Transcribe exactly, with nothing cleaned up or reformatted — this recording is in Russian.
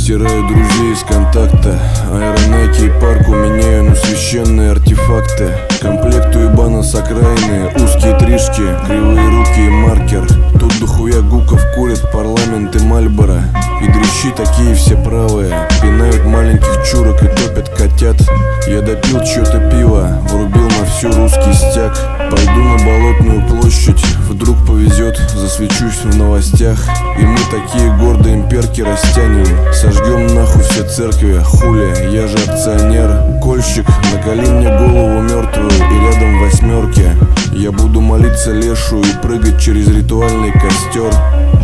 Стираю друзей из контакта. Аэронеки и парку меняю на священные артефакты. Комплекту ебана с окраины, узкие тришки, кривые руки и маркер. Тут дохуя гуков курят парламент и Мальборо. И дрищи такие все правые, пинают маленьких чурок и топят котят. Я допил чьё-то пиво, врубил на всю русский стяг. Пойду на Болотную площадь, вдруг повезет, засвечусь в новостях. И мы такие гордые имперки растянем, сожгем нахуй все церкви, хули, я же акционер. Кольщик, наколи мне голову мертвую и рядом восьмерки. Я буду молиться лешу и прыгать через ритуальный костер.